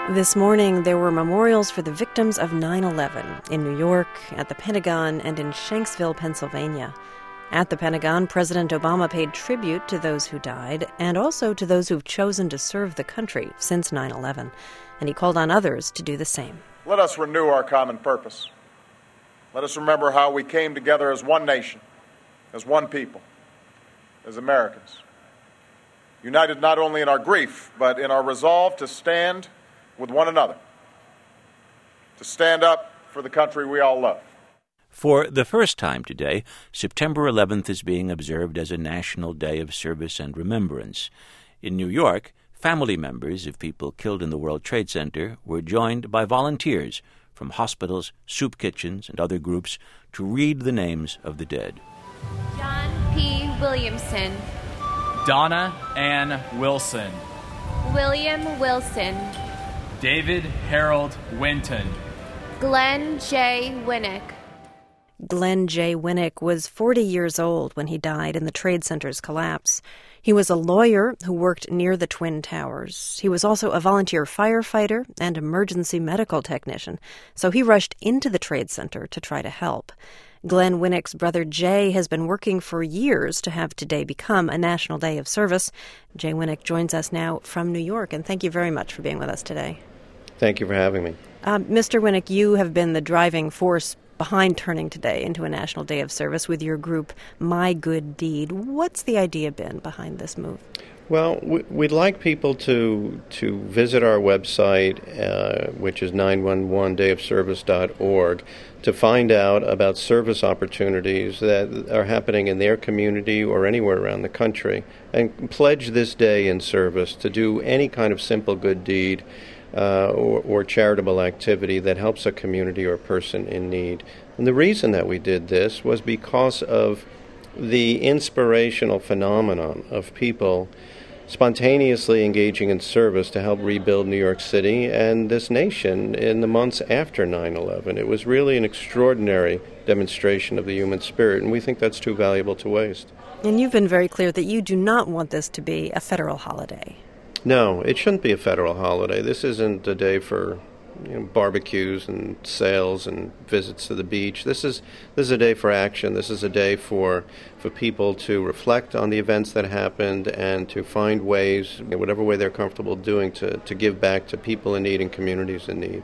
This morning, there were memorials for the victims of 9/11 in New York, at the Pentagon, and in Shanksville, Pennsylvania. At the Pentagon, President Obama paid tribute to those who died and also to those who've chosen to serve the country since 9/11, and he called on others to do the same. Let us renew our common purpose. Let us remember how we came together as one nation, as one people, as Americans, united not only in our grief, but in our resolve to stand with one another, to stand up for the country we all love. For the first time today, September 11th is being observed as a National Day of Service and Remembrance. In New York, family members of people killed in the World Trade Center were joined by volunteers from hospitals, soup kitchens, and other groups to read the names of the dead. John P. Williamson. Donna Ann Wilson. William Wilson. David Harold Winton. Glenn J. Winnick. Glenn J. Winnick was 40 years old when he died in the Trade Center's collapse. He was a lawyer who worked near the Twin Towers. He was also a volunteer firefighter and emergency medical technician, so he rushed into the Trade Center to try to help. Glenn Winnick's brother Jay has been working for years to have today become a National Day of Service. Jay Winnick joins us now from New York, and thank you very much for being with us today. Thank you for having me. Mr. Winnick, you have been the driving force behind turning today into a National Day of Service with your group, My Good Deed. What's the idea been behind this move? Well, we'd like people to visit our website, which is 911dayofservice.org, to find out about service opportunities that are happening in their community or anywhere around the country, and pledge this day in service to do any kind of simple good deed or charitable activity that helps a community or person in need. And the reason that we did this was because of the inspirational phenomenon of people spontaneously engaging in service to help rebuild New York City and this nation in the months after 9/11. It was really an extraordinary demonstration of the human spirit, and we think that's too valuable to waste. And you've been very clear that you do not want this to be a federal holiday. No, it shouldn't be a federal holiday. This isn't a day for barbecues and sales and visits to the beach. This is a day for action. This is a day for people to reflect on the events that happened and to find ways, whatever way they're comfortable doing, to give back to people in need and communities in need.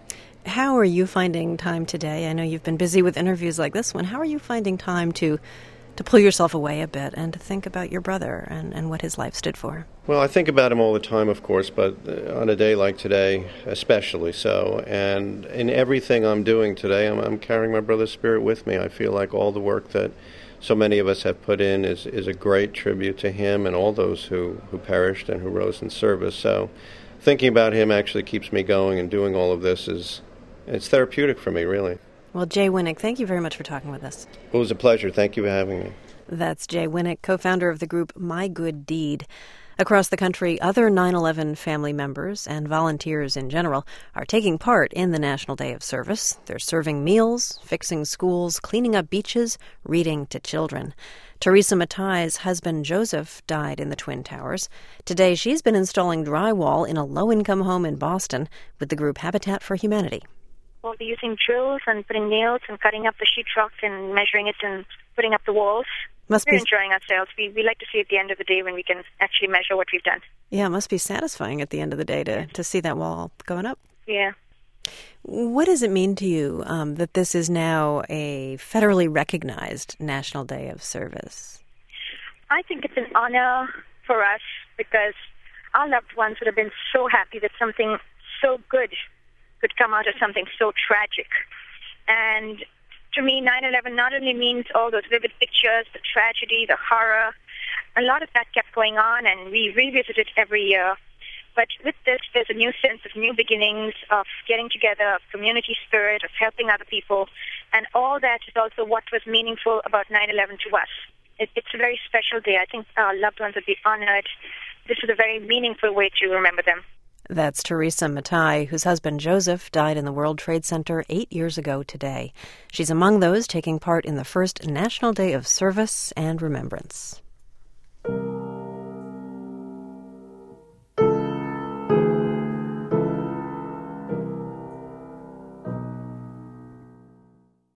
How are you finding time today? I know you've been busy with interviews like this one. How are you finding time to pull yourself away a bit and to think about your brother and what his life stood for? Well, I think about him all the time, of course, but on a day like today, especially so. And in everything I'm doing today, I'm carrying my brother's spirit with me. I feel like all the work that so many of us have put in is a great tribute to him and all those who perished and who rose in service. So thinking about him actually keeps me going, and doing all of this it's therapeutic for me, really. Well, Jay Winnick, thank you very much for talking with us. It was a pleasure. Thank you for having me. That's Jay Winnick, co-founder of the group My Good Deed. Across the country, other 9/11 family members and volunteers in general are taking part in the National Day of Service. They're serving meals, fixing schools, cleaning up beaches, reading to children. Teresa Mattai's husband, Joseph, died in the Twin Towers. Today, she's been installing drywall in a low-income home in Boston with the group Habitat for Humanity. We'll be using drills and putting nails and cutting up the sheetrock and measuring it and putting up the walls. We're enjoying ourselves. We like to see at the end of the day when we can actually measure what we've done. Yeah, it must be satisfying at the end of the day to see that wall going up. Yeah. What does it mean to you that this is now a federally recognized National Day of Service? I think it's an honor for us because our loved ones would have been so happy that something so good could come out of something so tragic. And to me, 9/11 not only means all those vivid pictures, the tragedy, the horror, a lot of that kept going on, and we revisit it every year. But with this, there's a new sense of new beginnings, of getting together, of community spirit, of helping other people, and all that is also what was meaningful about 9/11 to us. It's a very special day. I think our loved ones would be honored. This is a very meaningful way to remember them. That's Teresa Mattai, whose husband Joseph died in the World Trade Center 8 years ago today. She's among those taking part in the first National Day of Service and Remembrance.